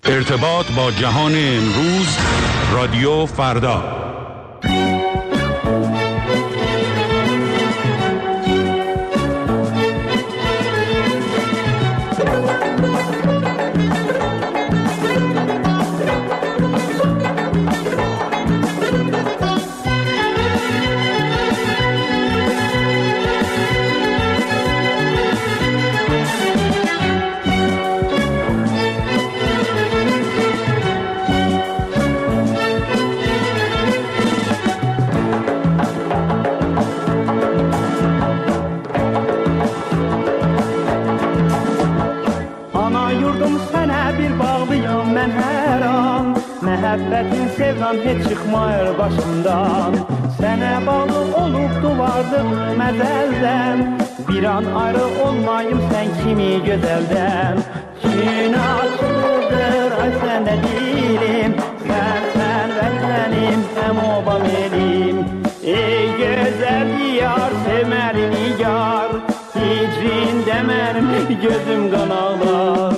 ارتباط با جهان امروز، رادیو فردا. Məhəbbətin sevdan heç çıxmayır başımdan. Sənə bağlı olub duvardım məzəldən. Bir an ayrı olmayım sən kimi gözəldən. Gün açıldır ay səndə dilim. Sən vətənim həm obam elim. Ey gözəl diyar sevməli nigar. Hicrində mənim gözüm qan ağlar.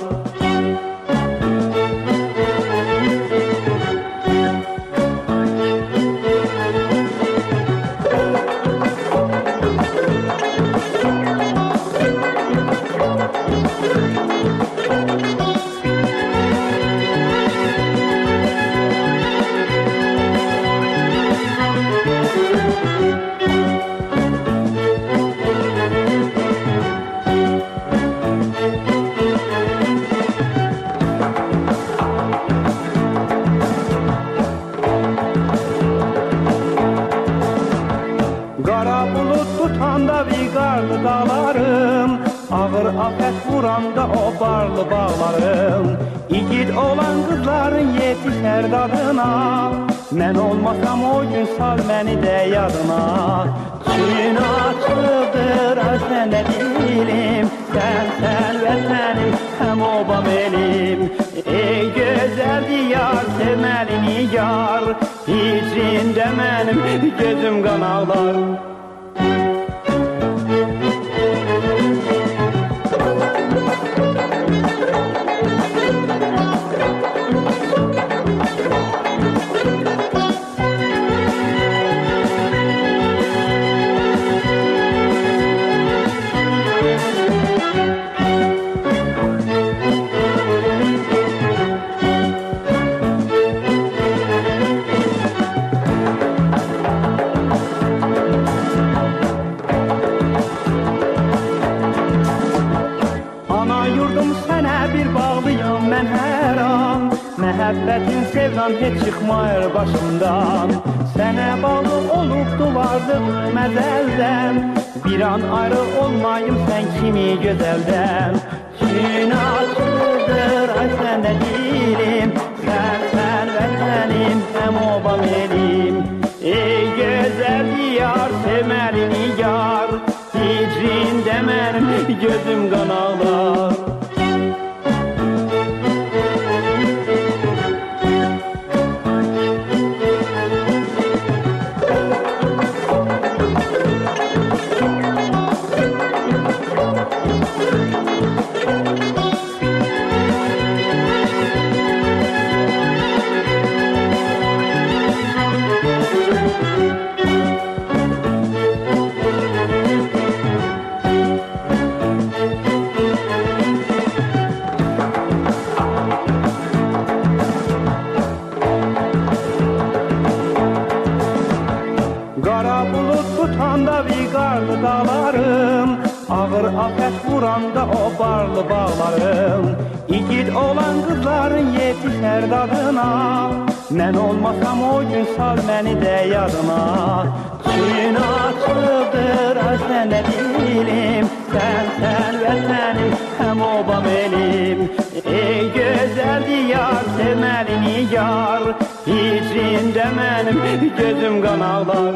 Dağlarım, ağır afət vuranda o barlı bağlarım. İgid olan qızların yetişər dadına. Mən olmasam o gün sal məni də yadına. Gün açıldır ay səndə dilim. Sən vətənim həm obam elim. Ey gözəl diyar sevməli nigar. Hicrində mənim gözüm qan ağlar. Məhəbbətin sevdan heç çıxmayır başımdan. Sənə bağlı olub duvardım məzəldən. Bir an ayrı olmayım sən kimi gözəldən. Gün açıldır ay səndə dilim. Sən vətənim həm obam elim. Ey gözəl diyar sevməli nigar. Hicrində mənim gözüm qan ağlar. Dağlarım, ağır afət vuranda o barlı bağlarım. İgid olan qızların yetişər dadına. Mən olmasam o gün sal məni də yadına. Gün açıldır ay səndə dilim. Sən vətənim həm obam elim. Ey gözəl diyar sevməli nigar. Hicrində mənim gözüm qan ağlar.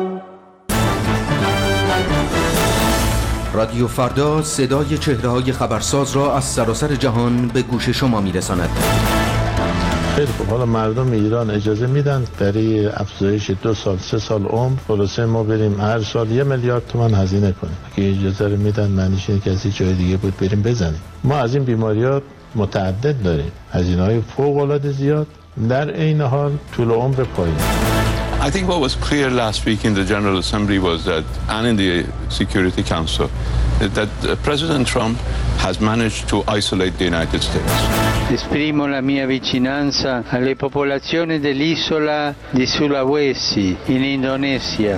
رادیو فردا صدای چهره‌های خبرساز را از سراسر جهان به گوش شما می‌رساند. خیلی خوب، حالا مردم ایران اجازه میدن برای افزایش 2 سال 3 سال عمر خلاصه ما بریم هر سال 1 میلیارد تومان هزینه کنیم. اگه اجازه رو میدن معنیش اینه که از جای دیگه بود بریم بزنیم. ما از این بیماریات متعدد داریم، هزینه‌های فوق‌العاده زیاد، در عین حال طول عمر پایین. I think what was clear last week in the General Assembly was that, and in the Security Council, that President Trump has managed to isolate the United States. Esprimo la mia vicinanza alle popolazioni dell'isola di Sulawesi in Indonesia.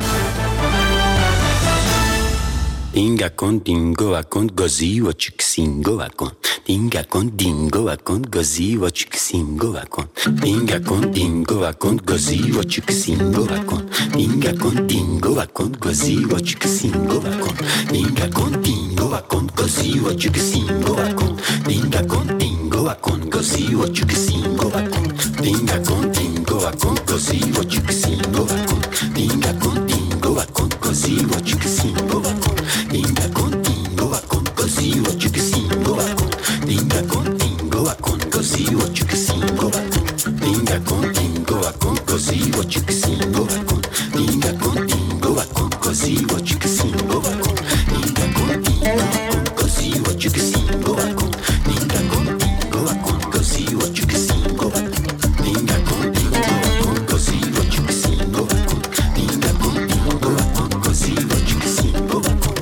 Dinga con dingo akon gozi wa chiksingo akon. Dinga con dingo akon gozi wa chiksingo akon. Dinga con dingo akon gozi wa chiksingo akon. Dinga con dingo akon gozi wa chiksingo akon. Dinga con dingo akon gozi wa chiksingo akon. Dinga con dingo akon gozi wa chiksingo akon. Dinga con dingo akon gozi wa chiksingo akon. Dinga con dingo akon gozi wa chiksingo akon. Dinga contigo a con così o chiquisingo a con. Dinga contigo a con così o chiquisingo a con. Dinga contigo a con così o chiquisingo a con. Dinga contigo a con così o chiquisingo a con. Dinga contigo a con così o chiquisingo a con. Dinga contigo a con così o chiquisingo a con. Dinga contigo a con così o chiquisingo a con. Dinga contigo a con così o chiquisingo a con.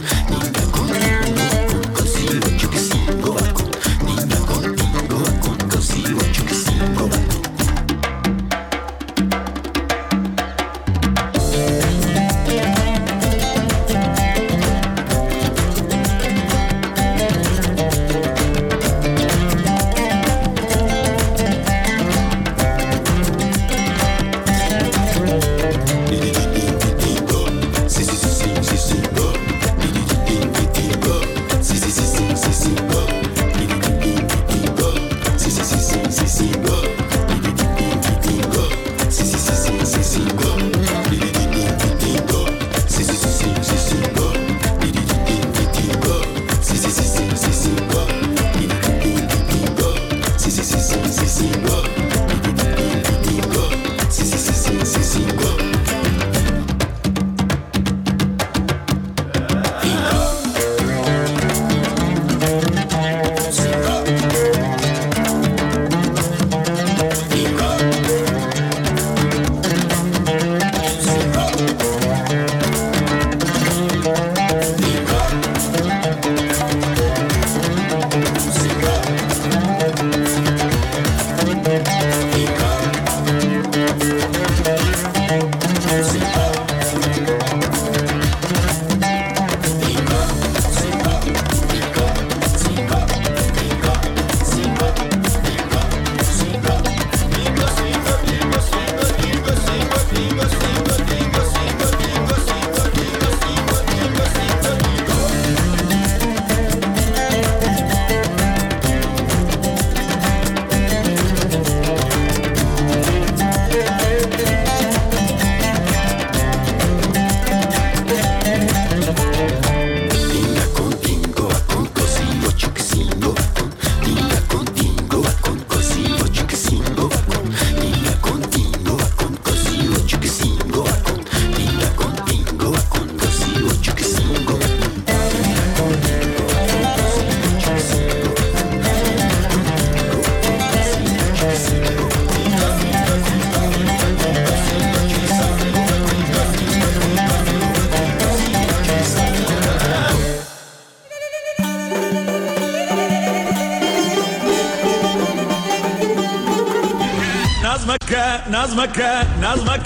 نظمك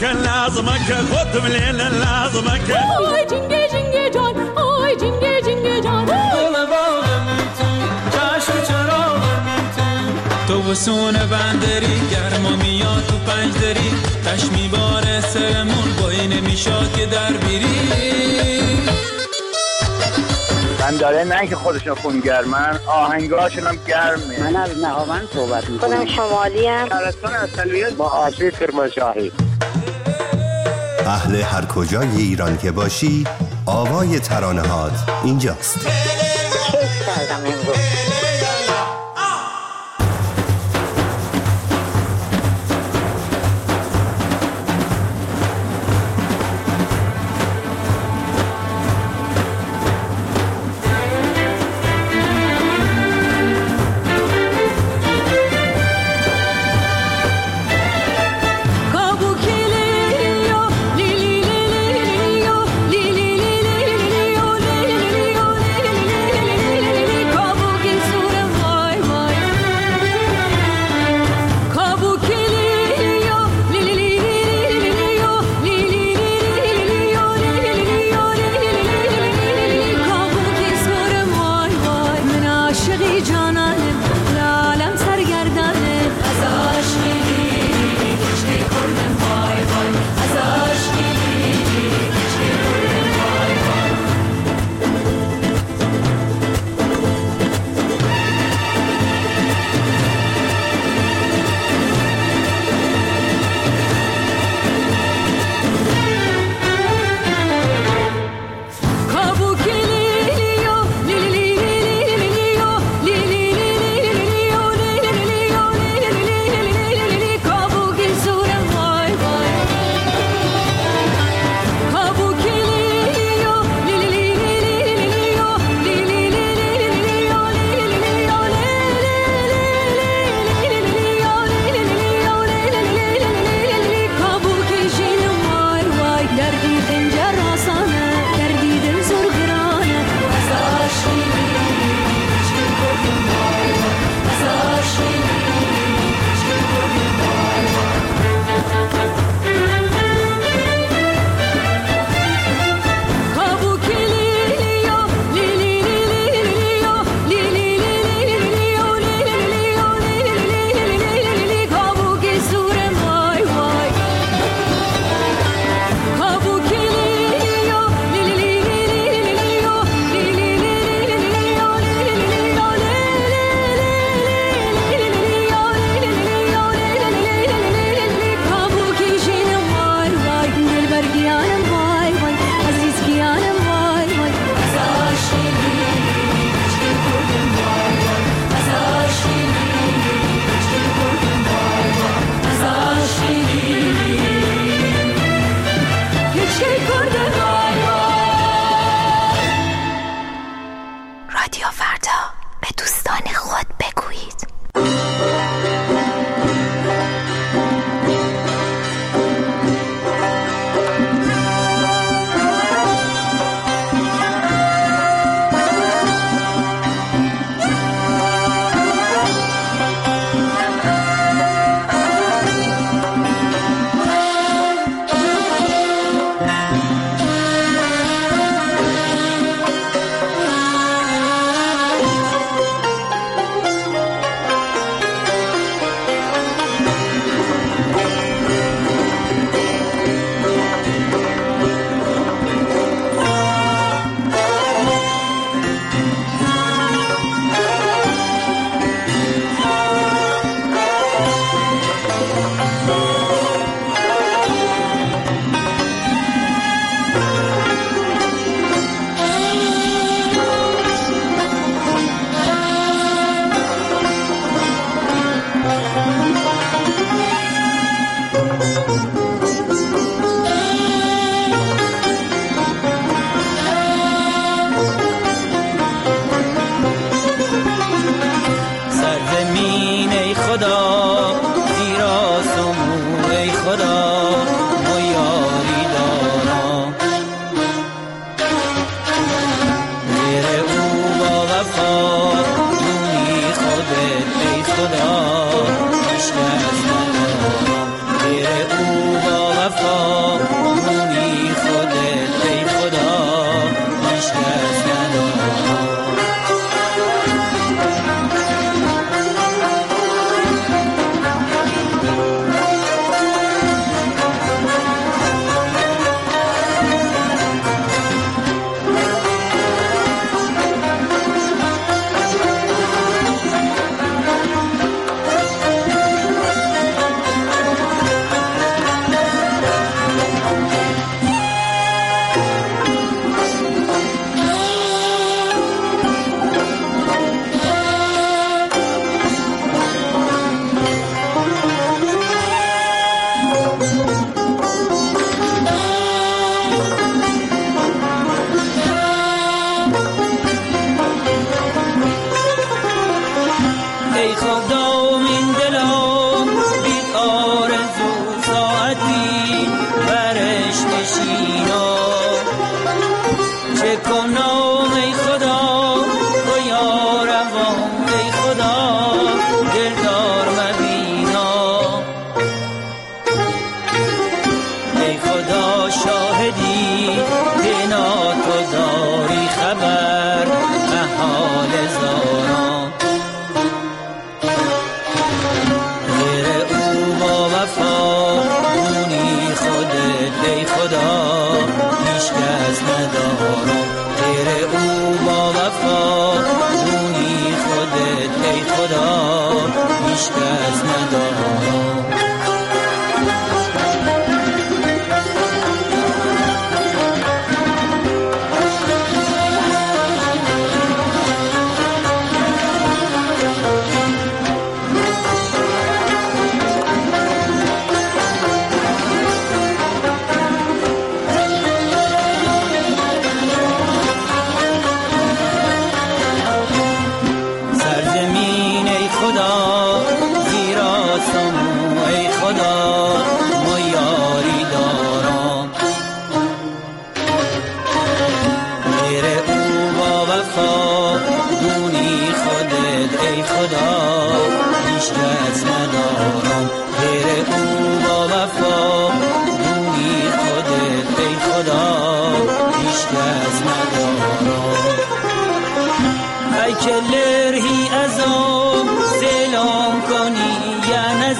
خدم ليلة لازمك آی جنگه جنگه جان آی جنگه جنگه جان دل باغم تو چشم چراغم تو بسون بندری گرما میاد تو پنج دری تش میباره سرمون بایی نمیشاد که در بیری من داره نه که خودشون خونگرمن آهنگاشون هم گرمه. من از نهاوند صحبت میکنم. خودم شمالی ام. شهرستان اصلیت با آسیب کرمانشاهی. اهل هر کجای ایران که باشی آوای ترانه‌هات اینجاست. کیف کردم امروز.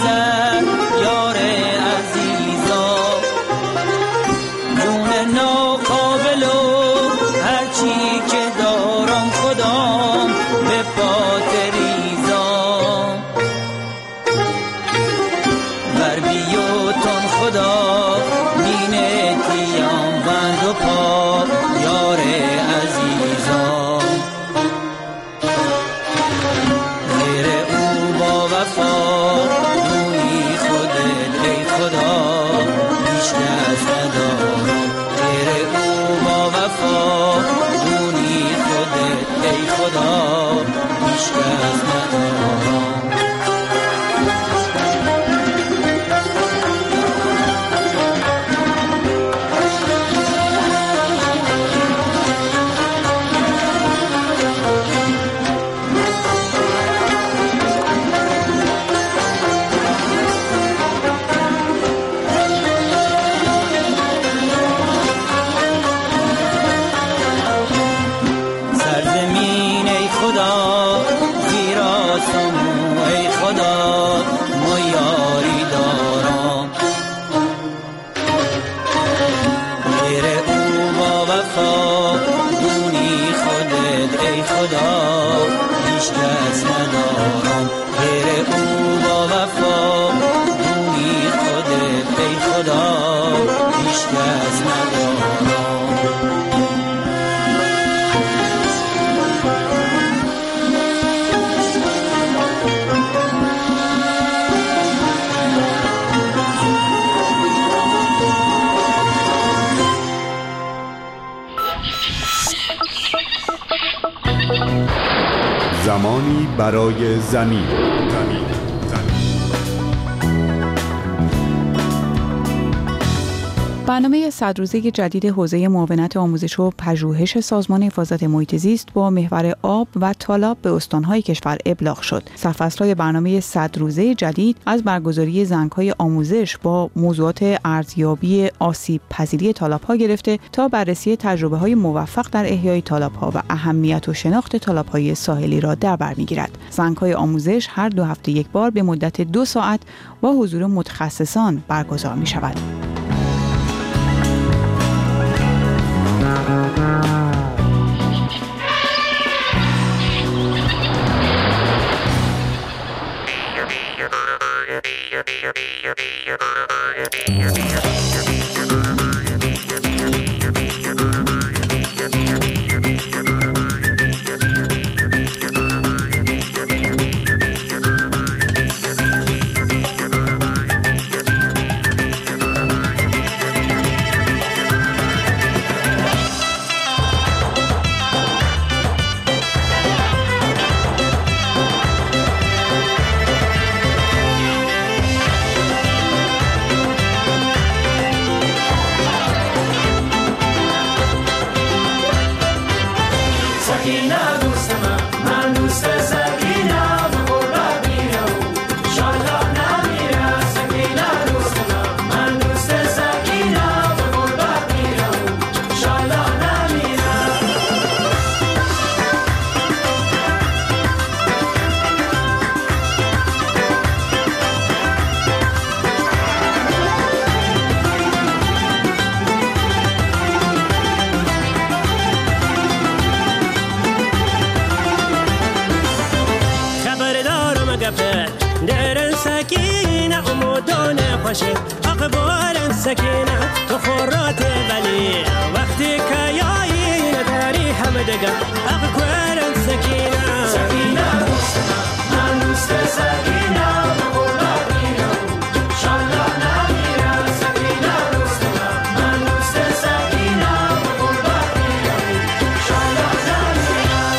بگذر یار عزیزا، جون ناقابل و هرچی که دارم خدام به پاتریزام، بر بیوتون خدا مینتیم بند و پا یار عزیزام، غیر او با وفا نوی خودت ای خدا بیش کس ندارم، غیر او با وفا نوی خودت ای خدا بیش کس ندارم. زمانی برای زمین. برنامه 100 روزه جدید حوزه معاونت آموزش و پژوهش سازمان حفاظت محیط زیست با محور آب و تالاب به استان‌های کشور ابلاغ شد. سرفصل‌های برنامه 100 روزه جدید از برگزاری زنگ‌های آموزش با موضوعات ارزیابی آسیب پذیری تالاب‌ها گرفته تا بررسی تجربه‌های موفق در احیای تالاب‌ها و اهمیت و شناخت تالاب‌های ساحلی را در بر می‌گیرد. زنگ‌های آموزش هر 2 هفته یک بار به مدت 2 ساعت با حضور متخصصان برگزار می‌شود. سکینه تو خورات ولی وقتی که یایی نداری همه دگه اقوارن سکینه سکینه دوستم من دوست سکینه بقربت میرم شالله نمیرم سکینه دوستم من دوست سکینه بقربت میرم شالله نمیرم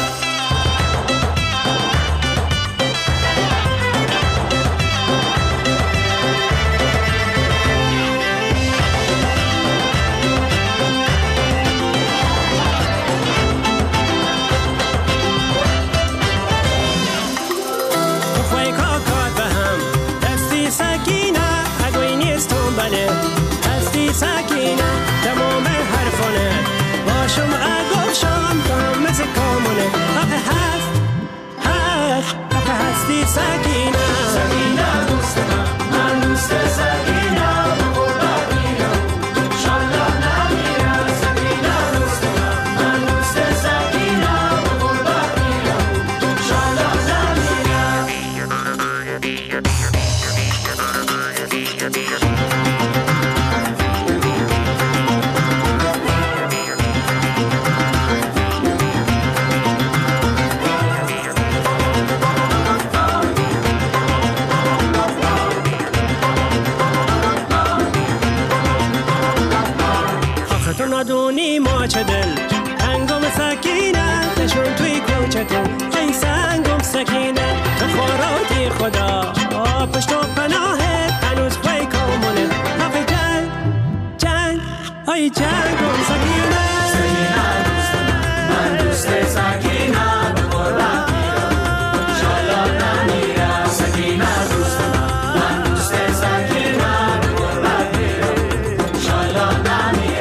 ندونی ما چه دل هنگام سکینت نشون توی کوچتون ای سنگم سکینت تو خوراتی خدا پشت و پناهت هنوز پای کامونه حق جنگ ای جنگم سکینت سکینت من دوست سکینت به قربت میرم شالا نمیرم سکینت دوست من دوست سکینت به قربت میرم شالا نمیرم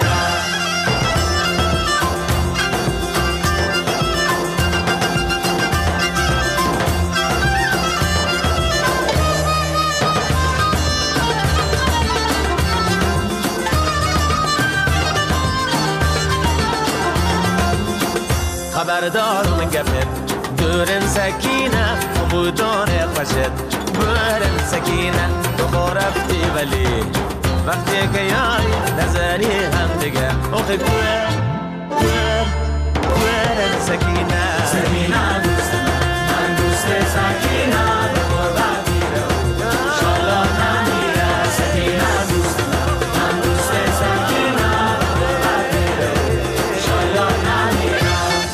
خبردارم گفت برن سکینه بودان خوشت برن سکینه تو رفتی ولی وقتی که یای نظری هم دیگه اوخی برن سکینه سکینه دوست من دوست سکینه به قربت میرم شالا نمیره سکینه دوست من دوست سکینه به قربت میرم شالا نمیره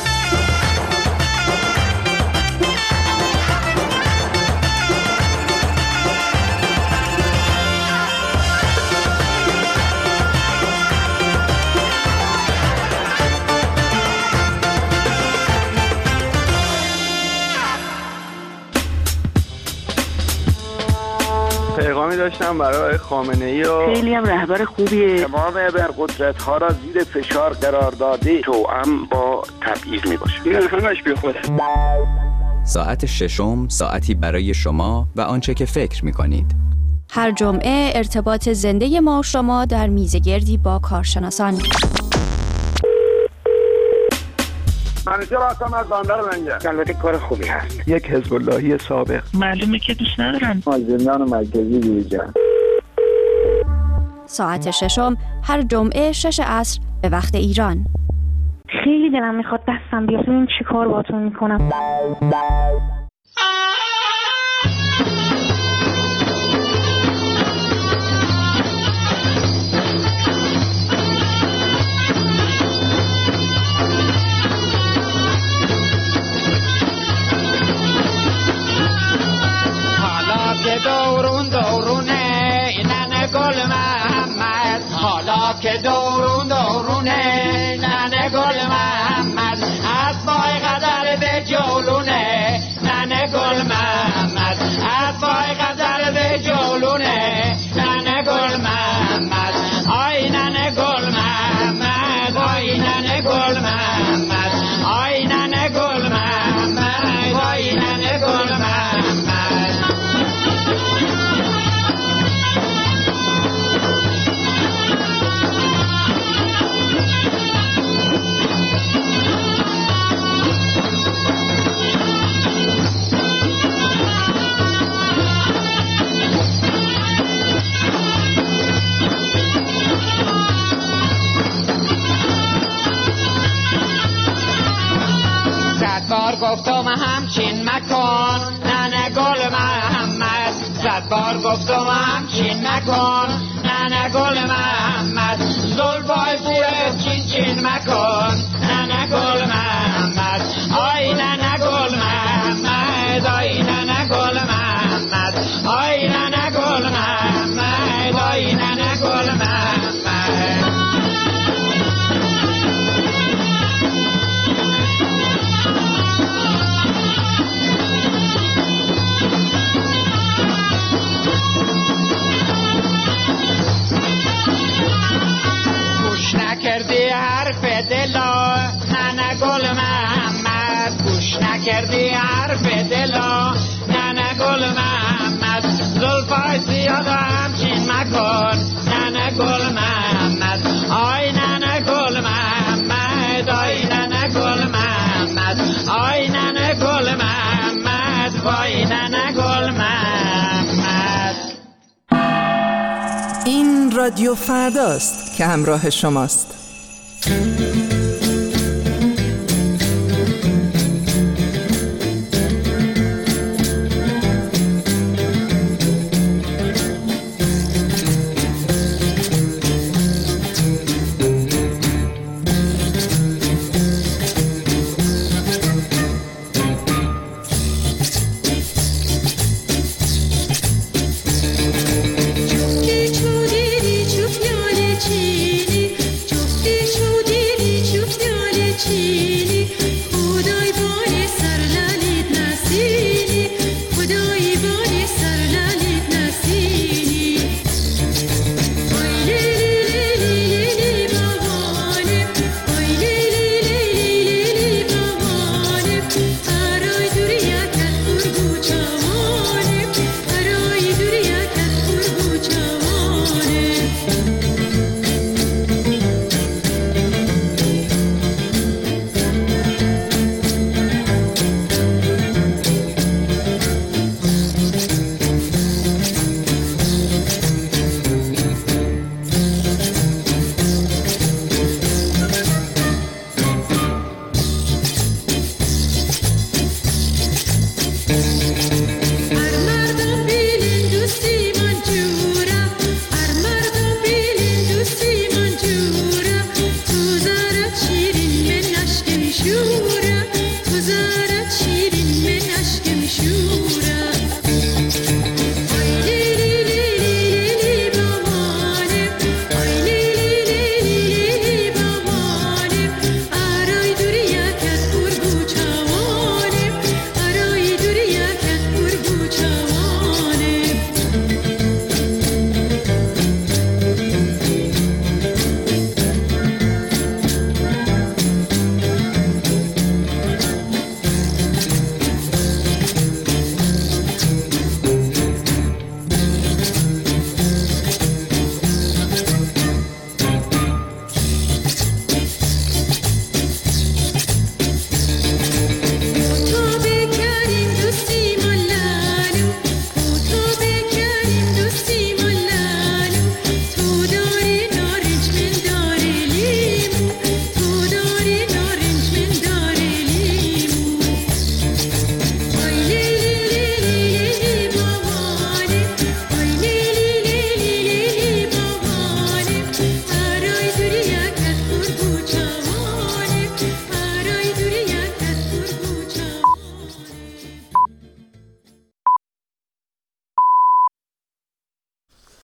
پیغامی داشتم برای خامنه‌ای و خیلی هم رهبر خوبیه. تمام ابرقدرت‌ها را زیر فشار قرار داده توأم با تبعیض میباشه. این همش بیخوده. ساعت ششم ساعتی برای شما و آنچه که فکر می‌کنید. هر جمعه ارتباط زنده ما و شما در میزگردی با کارشناسان. منیجر هستم از بندر منجر. البته کار خوبی هست. یک حزب اللهی سابق. معلومه که دوست ندارن. زندان مرکزی بیرجان. ساعت ششم هر جمعه 6 عصر به وقت ایران. خیلی دلم میخواد دستم بیاد ببین چی کار باهاتون میکنم. دورونه اینن گل محمد حالا که دورونه ننه گل محمد از پای قدر به جولونه ننه گل محمد از پای قدر به جولونه ننه گل محمد آی ننه گل محمد آی ننه گل محمد آی ننه گل محمد آی ننه گل محمد بار گفتم همچین مکن ننه گل محمد صد بار گفتم همچین مکن ننه گل محمد زلفای بوی چین چین مکن ننه گل محمد آی ننه گل محمد آی ننه گل محمد آی ننه گل محمد آی ننه گل محمد نکردی حرف دلا ننه گل محمد گوش نکردی حرف دلا ننه گل محمد زلفای زیاد همچین مکن ننه گل محمد آی ننه گل محمد آی ننه گل محمد آی ننه گل محمد وای ننه گل محمد این رادیو فرداست که همراه شماست.